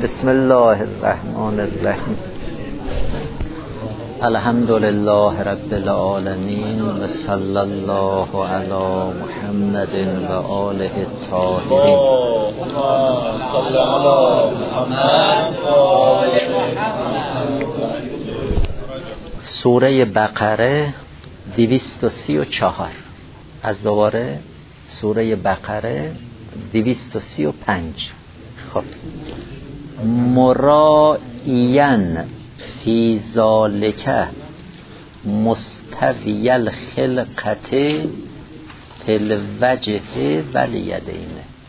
بسم الله الرحمن الرحیم. الحمد لله رب العالمین و صلی الله علی محمد و آله الطاهرین. سوره بقره 234. از دوباره سوره بقره 235. خب مرائین فی ذالک مستوی الخلقت فی الوجه والیدین.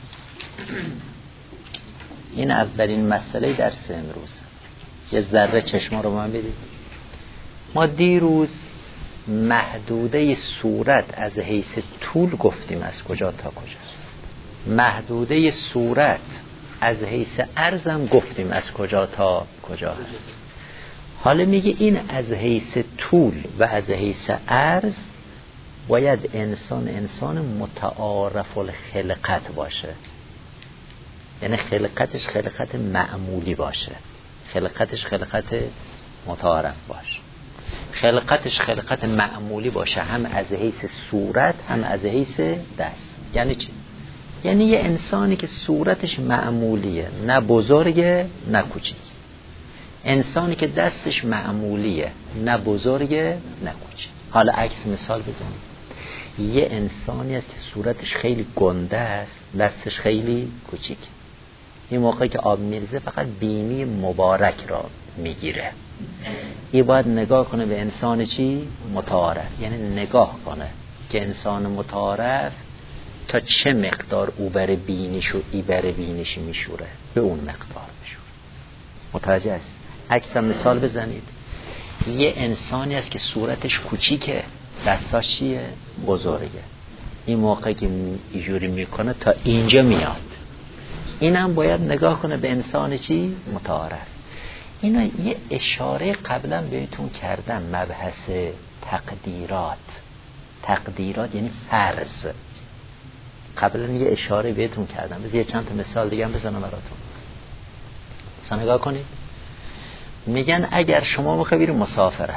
این اولین مسئله درس امروز. یه ذره چشما رو من بدید. ما دیروز محدوده صورت از حیث طول گفتیم از کجا تا کجاست. محدوده صورت از حیث عرضم گفتیم از کجا تا کجا هست. حالا میگه این از حیث طول و از حیث عرض باید انسان متعارف الخلقت باشه. یعنی خلقتش خلقت معمولی باشه، خلقتش خلقت متعارف باشه. خلقتش خلقت معمولی باشه، هم از حیث صورت هم از حیث دست. یعنی چی؟ یعنی یه انسانی که صورتش معمولیه، نه بزرگه نه کوچیک. انسانی که دستش معمولیه، نه بزرگه نه کوچیک. حالا عکس مثال بزنیم. یه انسانی است که صورتش خیلی گنده است، دستش خیلی کوچیک. این موقعی که آب میریزه فقط بینی مبارک را میگیره. این باید نگاه کنه به انسان چی؟ متعارف. یعنی نگاه کنه که انسان متعارف تا چه مقدار او بر بینیش و ای بر بینیش میشوره، به اون مقدار میشوره. متوجه است؟ عکس مثال بزنید. یه انسانی است که صورتش کوچیکه، دستاش چیه؟ بزرگه. این موقعی که اینجوری میکنه تا اینجا میاد. اینم باید نگاه کنه به انسان چی؟ متعارف. اینا یه اشاره قبلا بهتون کردم، مبحث تقدیرات. تقدیرات یعنی فرض. قبلا یه اشاره بهتون کردم. بذار یه چند تا مثال دیگه هم بزنم براتون. مثلا نگاه کنید. میگن اگر شما میخوای بری مسافرت،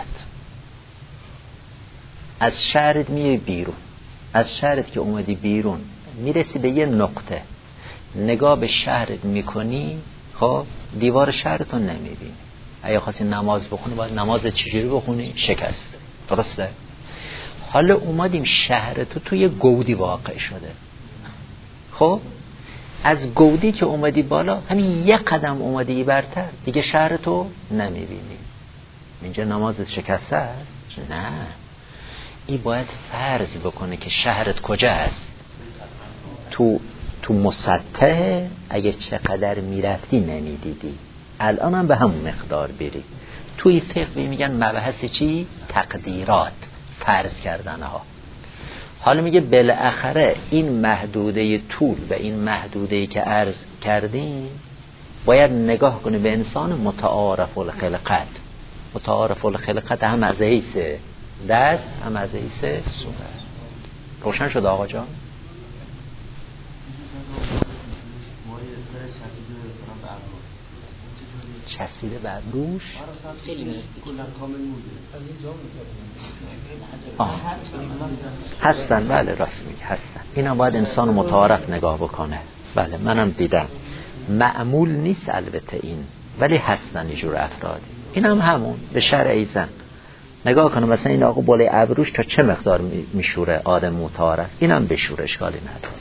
از شهرت میای بیرون، از شهرت که اومدی بیرون میرسی به یه نقطه، نگاه به شهرت میکنی، خب دیوار شهرتون نمیبینی. اگه خواستی نماز بخونی باید نماز چجوری بخونی؟ شکست. درسته؟ حالا اومدیم شهر توی گودی واقع شده. خب از گودی که اومدی بالا، همین یک قدم اومدی برتر، دیگه شهر تو نمیبینی. اینجا نمازت شکسته است؟ نه. این باید فرض بکنه که شهرت کجا است. تو مسطح اگه چقدر میرفتی نمیدیدی، الان هم به همون مقدار بری. توی فقه میگن مبحث چی؟ تقدیرات، فرض کردن ها. حالا میگه بالاخره این محدوده طول و این محدوده که عرض کردیم باید نگاه کنه به انسان متعارف الخلقت. متعارف الخلقت هم از حیث دست هم از حیث صورت. روشن شد آقا جان؟ چسیده بر روش هستن. بله راست میگه، هستن. اینا باید انسان متعارف نگاه بکنه. بله منم دیدم. معمول نیست البته این، ولی هستن اینجور افرادی. این هم همون به شرع ایزن نگاه کنه. مثلا این آقا بالای ابروش تا چه مقدار میشوره آدم متعارف، اینم بشوره، اشکالی نداره.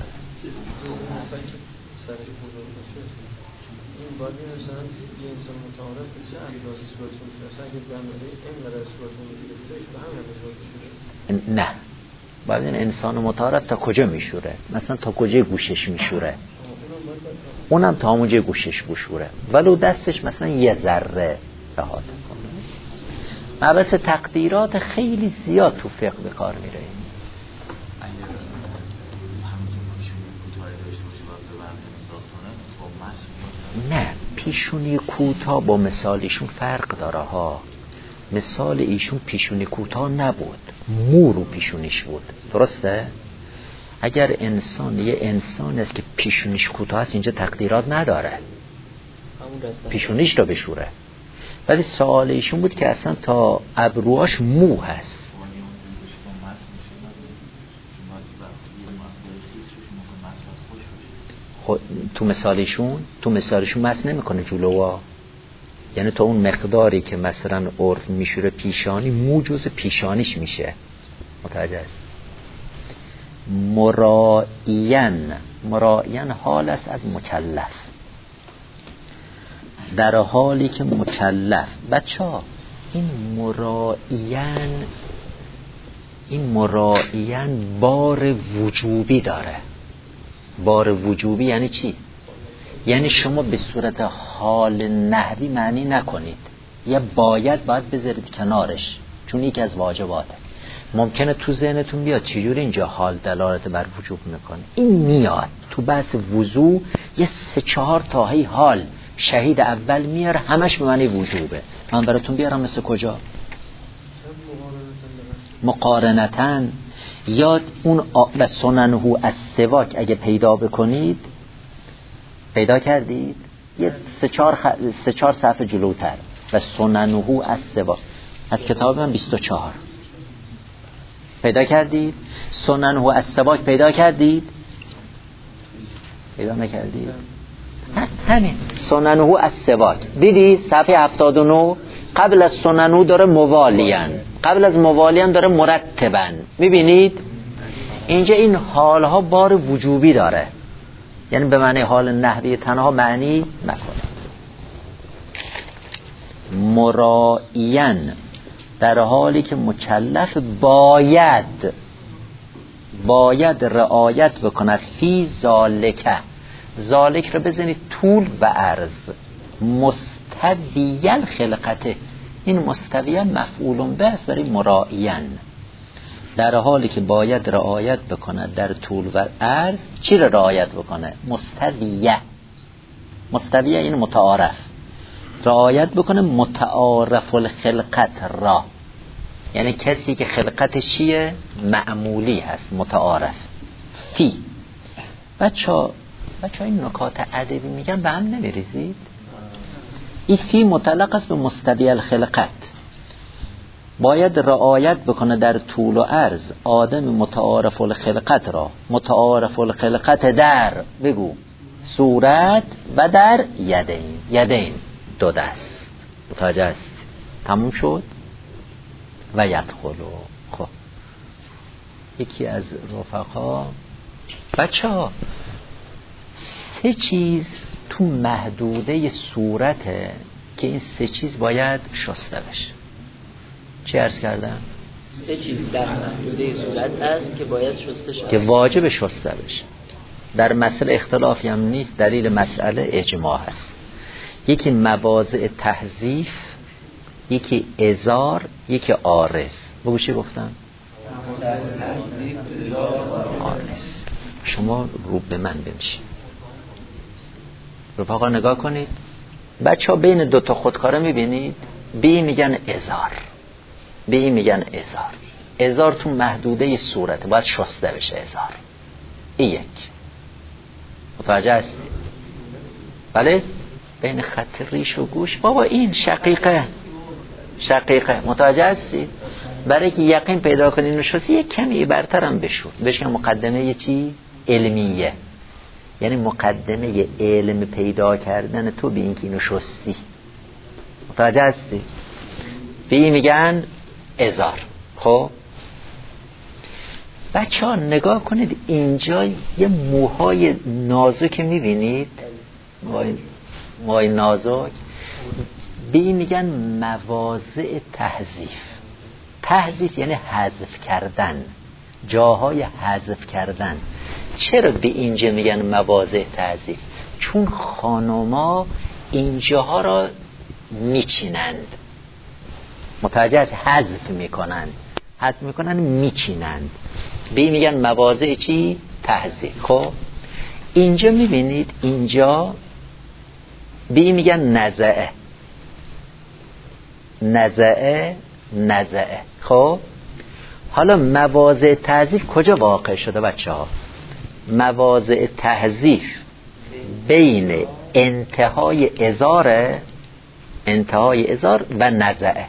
باید مثلا یه انسان متعارف چه اندازه صورتون شده، اگه به اندازه اینقدر صورتون میگیرفتش به همین اندازه میشوره؟ نه، باید این انسان متعارف تا کجا میشوره. مثلا تا کجا گوشش میشوره، اونم تا همونجا گوشش بشوره، ولو دستش مثلا یه ذره احاطه کنه. مبحث تقدیرات خیلی زیاد تو فقه به کار میره. نه، پیشونی کوتاه با مثال ایشون فرق داره ها. مثال ایشون پیشونی کوتاه نبود، مو رو پیشونیش بود. درسته؟ اگر انسان یه انسان است که پیشونیش کوتاه است، اینجا تقدیرات نداره. پیشونیش رو بشوره. ولی سوال ایشون بود که اصلا تا ابروهاش مو هست. خب تو مثالشون مس نمیکنه جلوها، یعنی تا اون مقداری که مثلا عرف میشوره پیشانی، مو جز پیشانیش میشه. متوجه است؟ مرائین حال است از مکلف، در حالی که مکلف. بچه‌ها این مرائین بار وجوبی داره. بار وجوبی یعنی چی؟ یعنی شما به صورت حال نحوی معنی نکنید، یا باید بذارید کنارش، چون یکی از واجباته. ممکنه تو ذهنتون بیاد چجوری اینجا حال دلالت بر وجوب میکنه. این میاد تو بحث وضو، یه 3-4 تاهی حال شهید اول میاره، همش به معنی وجوبه. من براتون بیارم مثل کجا؟ مقارنتن. یا اون و سننهو از سواک اگه پیدا بکنید، پیدا کردید یه 3-4 صفحه جلوتر، و سننهو از سواک از کتاب من 24 پیدا کردید. سننهو از سواک پیدا کردید؟ پیدا نکردید؟ همین سننهو از سواک دیدید صفحه 79. قبل از سننهو داره موالیان، قبل از موالیان داره مرتبن. میبینید اینجا این حالها بار وجوبی داره، یعنی به معنی حال نحوی تنها معنی نکنه. مرائین در حالی که مکلف باید رعایت بکند فی ذالک رو بزنید طول و عرض، مستویل خلقته. این مستویل مفعول به است برای مرائین، در حالی که باید رعایت بکند در طول و عرض. چی رو رعایت بکنه؟ مستویه این متعارف، رعایت بکنه متعارف الخلقت را، یعنی کسی که خلقتش چیه؟ معمولی هست، متعارف. فی بچه این نکات ادبی میگن به هم نمیریزید. این فی متعلق است به مستوی الخلقت، باید رعایت بکنه در طول و عرض آدم متعارف الخلقت را. متعارف الخلقت در بگو صورت و در یدین 2 دست. متوجه است؟ تموم شد. و یدخلو. خب یکی از رفقا بچه‌ها 3 چیز تو محدوده صورته که این 3 چیز باید شسته بشه. چی عرض کردم؟ 3 چیز در محدوده صورت هست که باید شسته شه، که واجب شسته بشه. در مسئله اختلافی هم نیست، دلیل مسئله اجماع هست. یکی مواضع تحذیف، یکی ازار، یکی عارض. بگو چی گفتم؟ عارض. شما رو به من بنشین، رفقا نگاه کنید. بچه ها بین 2 تا خودکاره میبینید، بی میگن ازار، بی میگن ازار. ازار تو محدوده صورت باید شسته بشه. ازار این یک. متوجه هستی؟ بله؟ بین خط ریش و گوش بابا این شقیقه. متوجه هستی؟ برای که یقین پیدا کنین و شستی یک کمی برتر هم بشو. بشه مقدمه یه چی؟ علمیه، یعنی مقدمه علم پیدا کردن تو به این که اینو شستی. متوجه هستی؟ به این میگن ازار. خب بچه ها نگاه کنید، اینجا یه موهای نازک میبینید، موهای نازک. به این میگن مواضع تحذیف یعنی حذف کردن، جاهای حذف کردن. چرا به اینجا میگن مواضع تحذیف؟ چون خانوما اینجاها را میچینند. متوجه حذف میکنند میچینند. به این میگن مواضع چی؟ تحذیف. خب اینجا میبینید، اینجا به این میگن نزعه. خب حالا مواضع تحذیف کجا واقع شده بچه ها؟ مواضع تحذیف بین انتهای ازار و نزعه.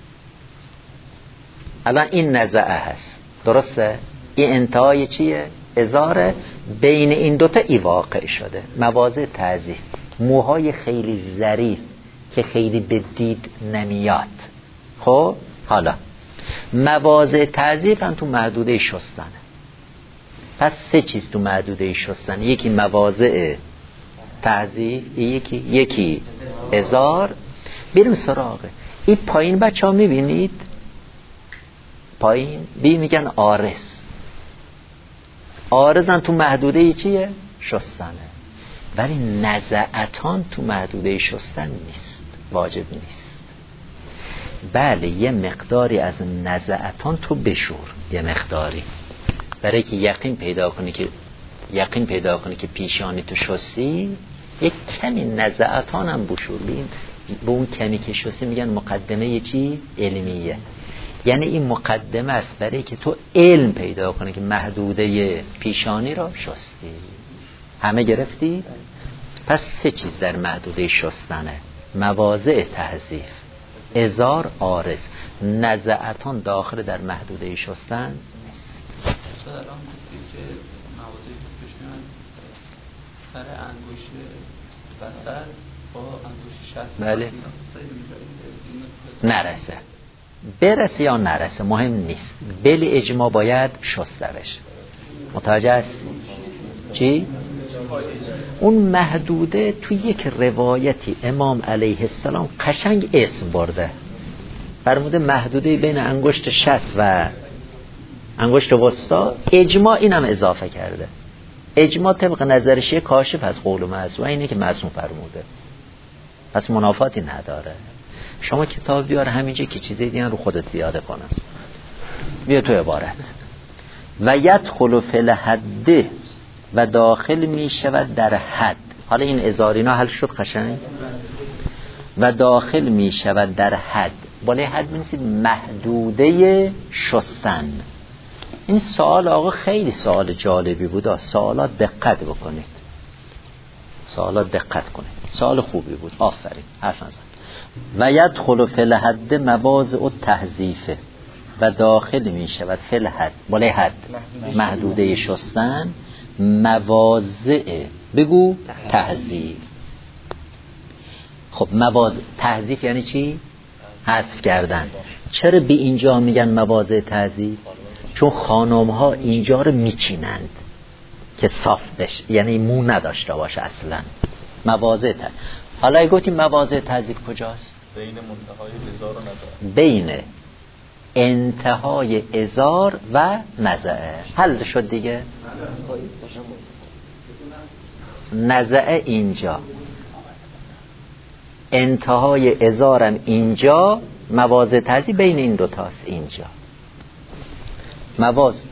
الان این نزعه هست، درسته؟ این انتهای چیه؟ ازاره. بین این دوتا ای واقع شده. مواضع تعذیف، موهای خیلی ظریف که خیلی به دید نمیاد. خب حالا مواضع تعذیف هم تو محدوده شستنه. پس 3 چیز تو محدوده شستن. یکی مواضع تعذیف، یکی ازار. بریم سراغه این پایین. بچه ها میبینید پایین میگن آرزن تو محدوده چیه؟ شستنه. ولی نزعتان تو محدوده شستن نیست، واجب نیست. بله یه مقداری از نزعتان تو بشور، یه مقداری، برای که یقین پیدا کنی که پیشانی تو شستی، یک کمی نزعتان هم بشور. به اون کمی که شستی میگن مقدمه چی؟ علمیه. یعنی این مقدمه است برای که تو علم پیدا کنی که محدوده پیشانی را شستی. همه گرفتی؟ پس 3 چیز در محدوده شستنه: مواضع تحذیف، ازار، عارض. نزعتان داخل در محدوده شستن نیست. الان گفتید که مواضع پیشانی از سر انگشت بسر با انگشت شست بله نرسه، برسه یا نرسه مهم نیست، بل اجماع باید شسته بشه. متوجه است؟ چی؟ اون محدوده تو یک روایتی امام علیه السلام قشنگ اسم برده، فرموده محدوده بین انگشت شست و انگشت وسطا. اجماع اینم اضافه کرده. اجماع طبق نظر شیعه کاشف از قول معصوم، اینه که معصوم فرموده، پس منافاتی نداره. شما کتاب بیار همینجا که چیزی دیگه رو خودت بیاده کنم. بیا تو عبارت و یدخل فی الحد و داخل می شود در حد. حالا این ازارینا حل شد قشنگ. و داخل می شود در حد. بالای حد می‌نویسید محدوده شستن. این سوال آقا خیلی سوال جالبی بود. سوالات دقت بکنید، سوالات دقت کنید، سوال خوبی بود، آفرین، حرف نزن. و یدخل فی الحد مواضع التحذیف و داخل می شود فی الحد، بالای حد محدوده شستن، مواضع بگو تحذیف. خب مواضع تحذیف یعنی چی؟ حذف کردن. چرا به اینجا میگن مواضع تحذیف؟ چون خانم ها اینجا رو میچینند که صاف بشه، یعنی مو نداشته باشه اصلا. مواضع تحذیف. حالا گفتیم مواضع تحذیف کجاست؟ بین منتهای ازار و نزعه، بین انتهای ازار و نزعه. حل شد دیگه. نزعه اینجا، انتهای ازارم اینجا، مواضع تحذیف بین این دوتاست اینجا. مواضع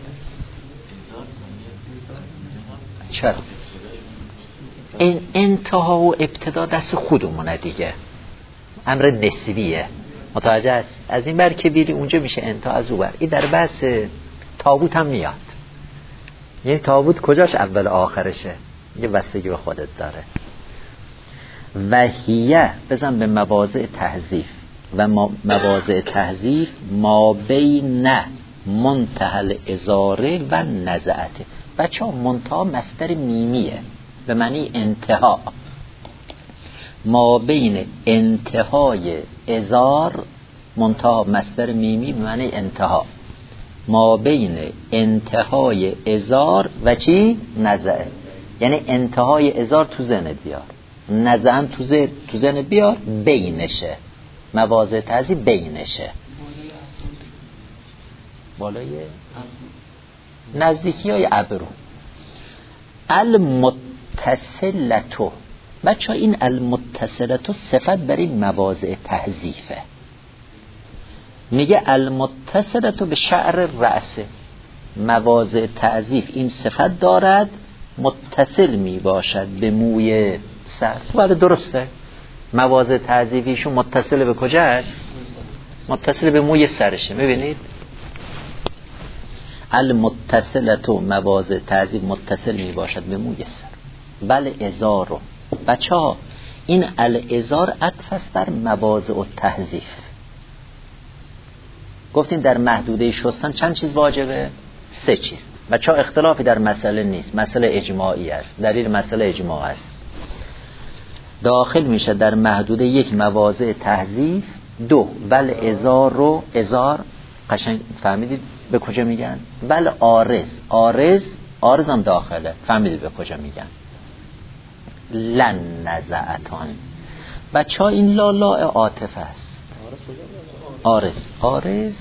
چرا؟ این انتها و ابتدا دست خودمونه دیگه، امر نسبیه. متوجه است؟ از این بر که بیری اونجا میشه انتها، از اون بر. این در بحث تابوت هم میاد. یعنی تابوت کجاش اول آخرشه؟ یه بستگی به خودت داره. وحیه بزن به مواضع تحذیف و مواضع تحذیف ما بین منتهل ازاره و نزعته. بچه ها منتها مصدر میمیه به معنی انتها. ما بین انتهای ازار، منتها مصدر میمی به معنی انتها، ما بین انتهای ازار و چی؟ نزعه. یعنی انتهای ازار تو ذهنت بیار، نزعم تو ذهنت بیار، بینشه. مواضع تحذیف بینشه، بالای نزدیکی های ابرو. المتصلتو، بچه ها این المتصلتو صفت برای مواضع تحذیفه. میگه المتصلتو به شعر رأسه. مواضع تحذیف این صفت دارد، متصل می باشد به موی سر. بله درسته، مواضع تحذیفیشون متصل به کجا است؟ متصل به موی سرشه. میبینید المتصلتو مواضع تحذیف متصل می باشد به موی سر. بله ازارو بچه ها این الازار عطف است بر مواضع التحذیف. گفتین در محدوده شستن چند چیز واجبه؟ 3 چیز. بچه ها اختلافی در مسئله نیست، مسئله اجماعی است، دلیل مسئله اجماع است. داخل میشه در محدوده 1 مواضع تحذیف، 2 ول ازار رو ازار قشنگ فهمیدید به کجا میگن؟ ول عارض هم داخله، فهمیدید به کجا میگن؟ لن نزعتان. بچه ها این لا عاطف است. عارض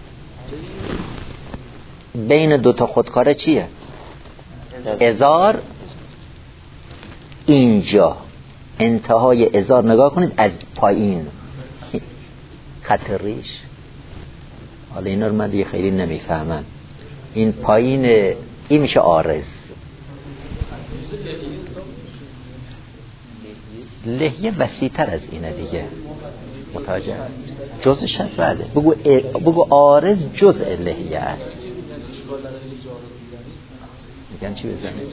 بین 2 تا خودکاره چیه؟ ازار. اینجا انتهای ازار نگاه کنید از پایین خط ریش. حالا اینا رو من دیگه خیلی نمیفهمم. این پایین این میشه عارض. لحیه وسیع‌تر از اینه دیگه، متوجه جزش هست. بعده بگو عارض جزء لحیه است. میگن چی بزنید؟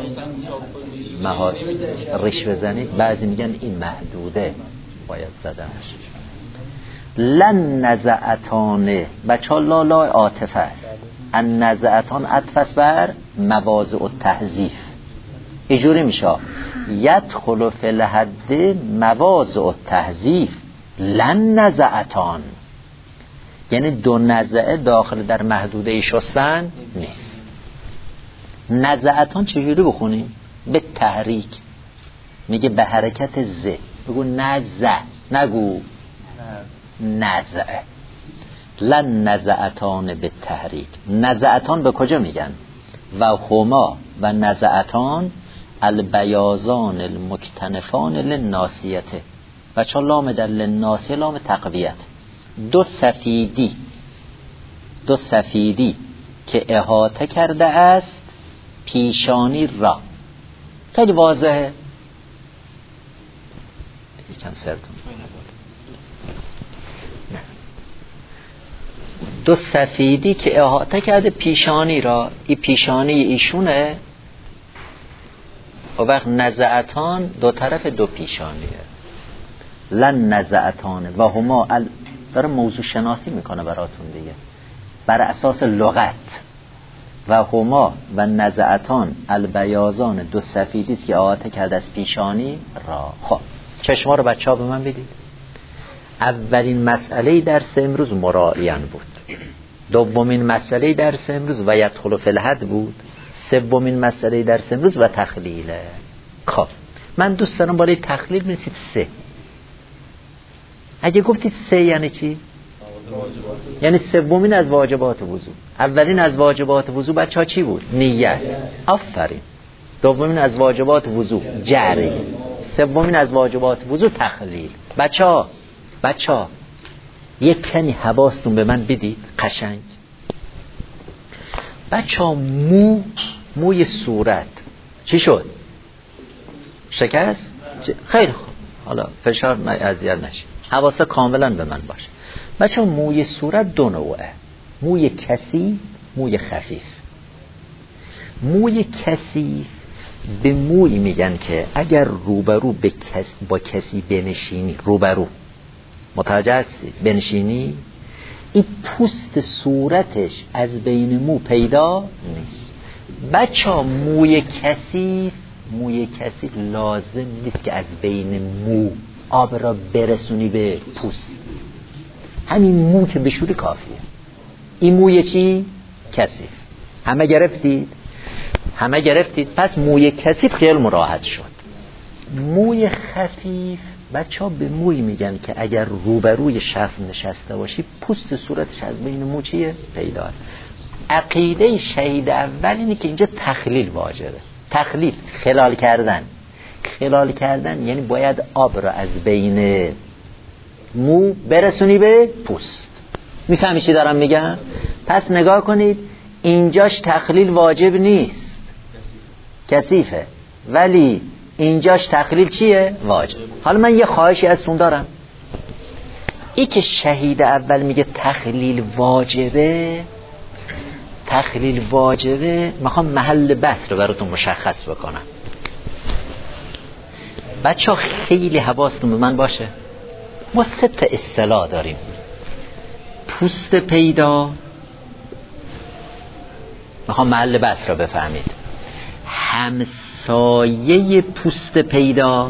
ریش بزنید. بعضی میگن این محدوده باید زدنش. لن نزعتانه. بچه ها لا عاطفه است. ان نزعتان عطف است بر مواضع التحذیف. اینجوری میشه یدخل فی الحد مواضع التحذیف لن نزعتان، یعنی 2 نزعه داخل در محدوده شستن نیست. نزعتان چجوری بخونیم؟ به تحریک. میگه به حرکت ز. بگو نزع، نگو نزع. لن نزعتان به تحریک. نزعتان به کجا میگن؟ و هما و نزعتان البیاضان المکتنفان للناسیته. بچه لام در للناسیه لام تقویت. 2 سفیدی که احاطه کرده است پیشانی را. خیلی واضحه. یکم سرتون. 2 سفیدی که احاطه کرده پیشانی را. این پیشانی ایشونه. و وقت نزعتان 2 طرف 2 پیشانیه. لن نزعتانه و هما داره موضوع شناسی میکنه براتون دیگه بر اساس لغت. و هما و نزعتان البیاضان 2 سفیدی است که احاطه کرده از پیشانی را. خب چشما رو بچه ها به من بدید. اولین مسئله درس امروز مراعیان بود. دومین مسئله درس امروز و یدخل فی الحد بود. سومین مسئله درس امروز و تخلیله. خب من دوست دارم بالای تخلیل بنویسید 3. اگه گفتید 3 یعنی چی؟ یعنی سومین از واجبات وضو. اولین از واجبات وضو بچه ها چی بود؟ نیت. آفرین. دومین از واجبات وضو جری. سومین از واجبات وضو تخلیل. بچه ها یک کمی حواستون به من بدید قشنگ. بچه ها موی صورت چی شد؟ شکست؟ خیلی خوب. حالا فشار اذیت نشید. حواسا کاملا به من باشه. بچه ها موی صورت 2 نوعه. موی کثیف، موی خفیف. موی کثیف به موی میگن که اگر روبرو با کسی بنشینی، روبرو متوجه هستی بنشینی، این پوست صورتش از بین مو پیدا نیست. بچه ها موی کثیف لازم نیست که از بین مو آب را برسونی به پوست. همین مو که بشوری کافیه. این موی چی؟ کثیف. همه گرفتید. پس موی کثیف خیال مراحت شد. موی خفیف بچه ها به موی میگن که اگر روبروی شخص نشسته باشی پوست صورتش از بین مو چیه؟ پیدا. عقیده شهید اول اینه که اینجا تخلیل واجبه. تخلیل خلال کردن یعنی باید آب را از بین مو برسونی به پوست. میفهمی چی دارم میگم؟ پس نگاه کنید اینجاش تخلیل واجب نیست، کثیفه، ولی اینجاش تخلیل چیه؟ واجب. حالا من یه خواهشی ازتون دارم. ای که شهید اول میگه تخلیل واجبه میخوام محل بحث رو براتون مشخص بکنم. بچه ها خیلی حواستون به من باشه. ما 3 تا اصطلاح داریم: پوست پیدا، میخوام محل بحث را بفهمید، همسایه پوست پیدا،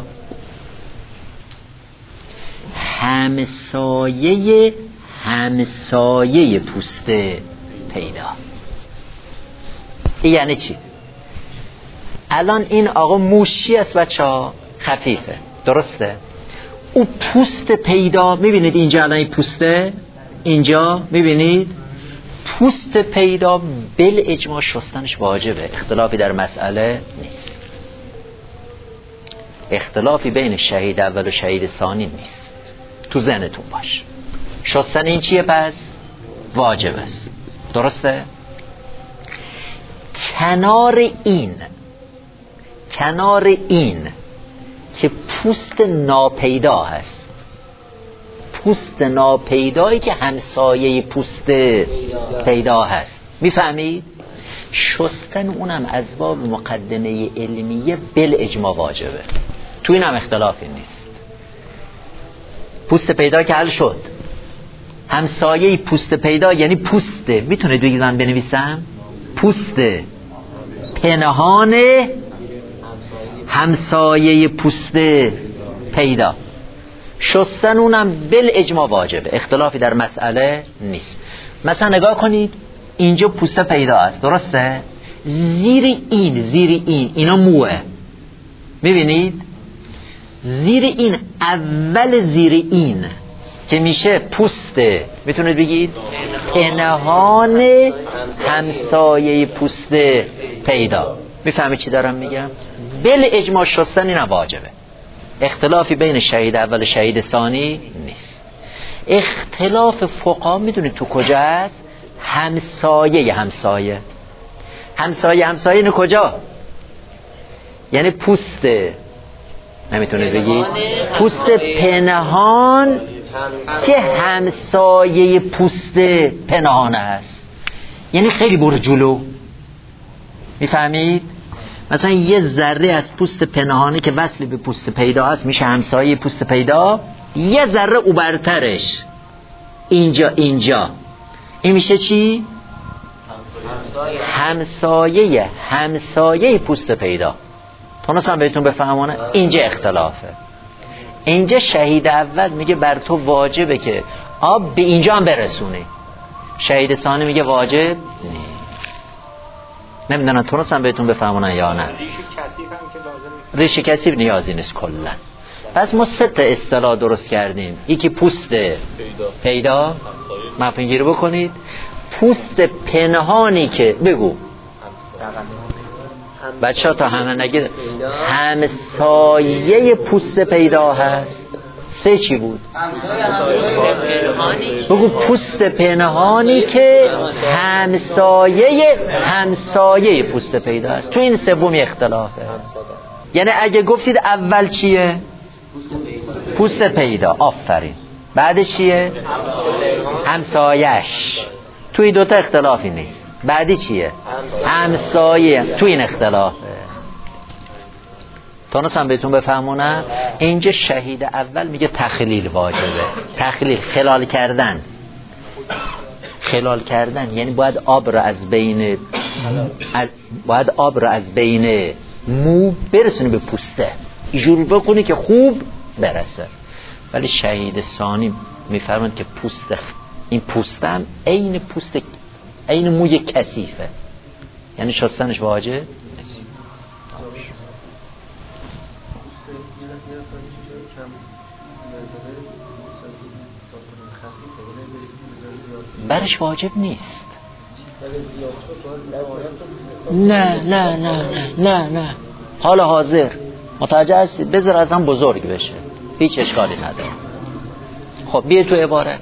همسایه همسایه پوست پیدا. این یعنی چی؟ الان این آقا موشی است بچه ها، خفیفه، درسته؟ او پوست پیدا، میبینید اینجا الان این پوسته، اینجا میبینید پوست پیدا بالاجماع شستنش واجبه، اختلافی در مسئله نیست، اختلافی بین شهید اول و شهید ثانی نیست، تو ذهنتون باش. شستن این چیه پس؟ واجب است، درسته؟ کنار این که پوست ناپیدا هست، پوست ناپیدایی که همسایه پوست پیدا هست، میفهمید؟ شستن اونم از باب مقدمه علمیه بالاجماع واجبه، تو این هم اختلافی نیست. پوست پیدا که حل شد، همسایه پوست پیدا یعنی پوسته، میتونید بگید من بنویسم؟ پوست پنهان همسایه پوست پیدا، شستن اونم بالاجماع واجبه، اختلافی در مسئله نیست. مثلا نگاه کنید اینجا پوست پیدا است، درسته؟ زیر این اینا موه، میبینید؟ زیر این، اول زیر این که میشه پوست، میتونید بگید پنهان همسایه پوست پیدا. میفهمید چی دارم میگم؟ بالاجماع شستن این واجبه، اختلافی بین شهید اول و شهید ثانی نیست. اختلاف فقها میدونید تو کجا است؟ همسایه اینو کجا؟ یعنی پوست، نمیتونید بگید پوست پنهان که همسایه پوست پنهان است، یعنی خیلی برو جلو، میفهمید؟ مثلا یه ذره از پوست پنهانی که وصل به پوست پیدا است میشه همسایه پوست پیدا، یه ذره اوبرترش اینجا این میشه چی؟ همسایه پوست پیدا. تونستم بهتون بفهمونه؟ اینجا اختلافه. اینجا شهید اول میگه بر تو واجبه که آب به اینجا هم برسونی، شهید ثانی میگه واجب نیست. نمیدونم تونستم بهتون بفهمونن یا نه. ریش کثیف نیازی نیست کلا. پس ما 3 تا اصطلاح درست کردیم. یکی پوست پیدا، مفهوم گیری بکنید. پوست پنهانی که بگو بچه ها تا همه نگید، همسایه پوست پیدا هست. 3 چی بود؟ بگو پوست پنهانی که همسایه پوست پیدا هست. تو این سومی اختلافه. یعنی اگه گفتید اول چیه؟ پوست پیدا، آفرین. بعد چیه؟ همسایش. توی 2 تا اختلافی نیست. بعدی چیه؟ همسایه. تو این اختلافه. تونستم بهتون بفهمونم؟ اینجا شهید اول میگه تخلیل واجبه. تخلیل، خلال کردن یعنی باید آب را از بین مو برسونی به پوسته، اینجوری بکنی که خوب برسه. ولی شهید ثانی میفرماند که این پوسته هم عین موی کثیفه، یعنی شستنش واجب. برش واجب نیست. نه حال حاضر متوجه هستی؟ بذار از هم بزرگ بشه، هیچ اشکالی نداره. خب بیا تو عبارت.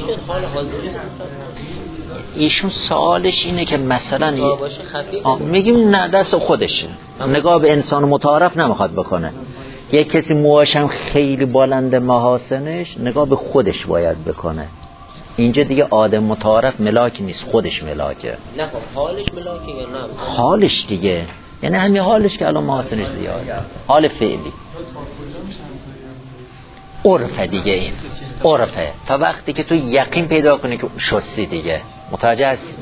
ایشون سوالش اینه که مثلا میگیم نه دست خودشه، نگاه به انسان متعارف نمیخواد بکنه. یک کسی موهاشم خیلی بلند محاسنش، نگاه به خودش باید بکنه. اینجا دیگه آدم متعارف ملاک نیست، خودش ملاکه. نه حالش ملاکه یا نه؟ حالش دیگه، یعنی همین حالش که الان محاسنش زیاده، حال فعلی. عرفه دیگه، این عرفه تا وقتی که تو یقین پیدا کنی که شستی دیگه. متوجه هستی؟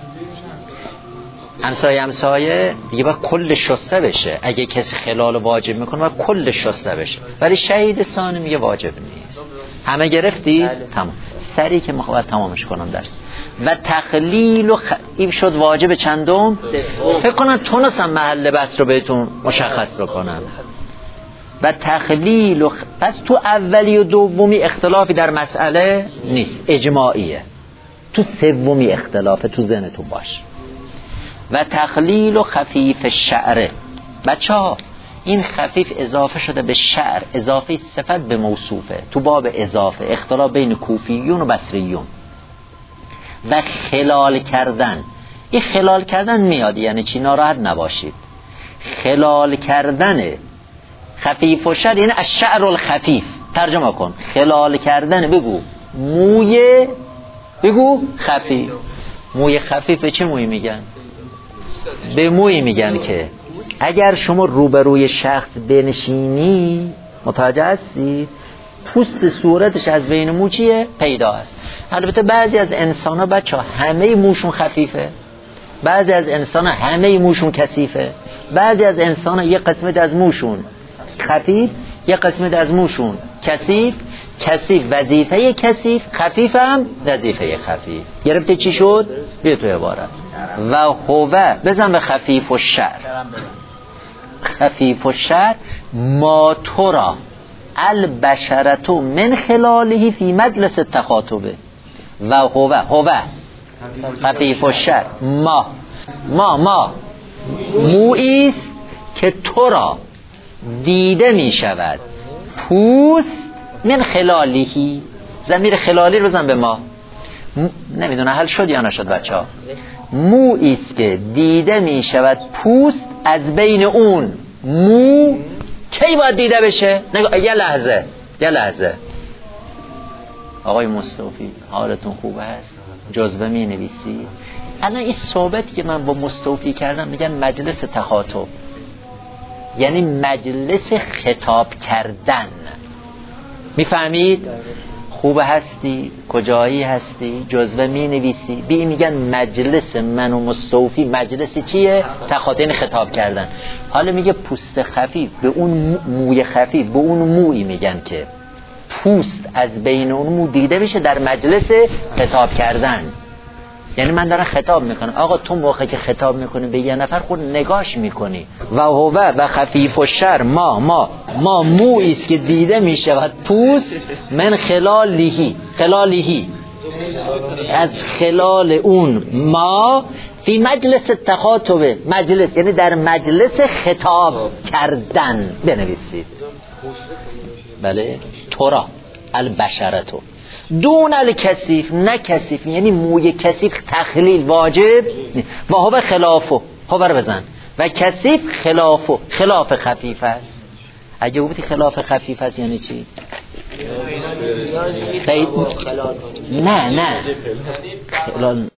همسایه دیگه باید کل شسته بشه. اگه کسی خلال واجب میکنه باید کل شسته بشه، ولی شهید ثانی میگه واجب نیست. همه گرفتی؟ تمام. سری که میخوام تمامش کنم درس. و تخلیل و این شد واجب چندم؟ فکر کنم تونستم محل بحث رو بهتون مشخص بکنم. و تخلیل و پس تو اولی و دومی اختلافی در مسئله نیست، اجماعیه. تو سومی اختلافه، تو ذهنتون باش. و تخلیل و خفیف شعره. بچه ها این خفیف اضافه شده به شعر، اضافه صفت به موصوفه. تو باب اضافه اختلاف بین کوفیون و بصریون. و خلال کردن، این خلال کردن میاد یعنی چی؟ ناراحت نباشید. خلال کردن خفیف و شعر یعنی الشعر الخفیف. ترجمه کن. خلال کردن بگو موی، بگو خفیف. موی خفیف به چه موی میگن؟ به موی میگن که اگر شما روبروی شخص بنشینی، متوجه هستی؟ پوست صورتش از بین مو چیه؟ پیدا است. البته بعضی از انسان ها بچه ها همه موشون خفیفه، بعضی از انسان ها همه موشون کثیفه، بعضی از انسان ها یه قسمت از موشون خفیف، یه قسمت از موشون کثیف. کثیف وظیفه کثیف، خفیف هم وظیفه خفیف. گرفته چی شد؟ بیا تو عبارت. و هو بزن به خفیف و شعر. خفیف و شعر ما ترا البشرتو من خلاله فی مجلس التخاطبه. و هو خفیف و شعر ما مویست که تو را دیده می شود پوست من خلالیهی. ضمیر خلالی رو بزن به ما. نمیدونه حل شد یا نشد بچه ها؟ مویست که دیده می شود پوست از بین اون مو. کی باید دیده بشه؟ یه لحظه آقای مصطفی حالتون خوبه هست؟ جزوه می نویسی؟ الان این صحبتی که من با مصطفی کردم میگن مجلس تخاطب، یعنی مجلس خطاب کردن. میفهمید؟ خوبه هستی؟ کجایی هستی؟ جزوه می نویسی؟ بی میگن مجلس من و مستوفی. مجلس چیه؟ تخاطب، خطاب کردن. حالا میگه پوست خفیف به اون موی خفیف، به اون مویی میگن که پوست از بین اون مو دیده بشه در مجلس خطاب کردن. یعنی من دارم خطاب میکنم. آقا تو موقعی که خطاب میکنی به یه نفر خود نگاش میکنی. و هو و خفیف و شر ما موییست که دیده میشود پوست من خلالیهی از خلال اون ما فی مجلس تخاطبه. مجلس یعنی در مجلس خطاب کردن بنویسید. بله تورا البشرتو دون الکثیف، نه کثیف یعنی موی کثیف تخلیل واجب. و هو خلافو، هو رو بزن. و کثیف خلافو، خلاف خفیف است. اگه گفتی خلاف خفیف است یعنی چی؟ نه خلال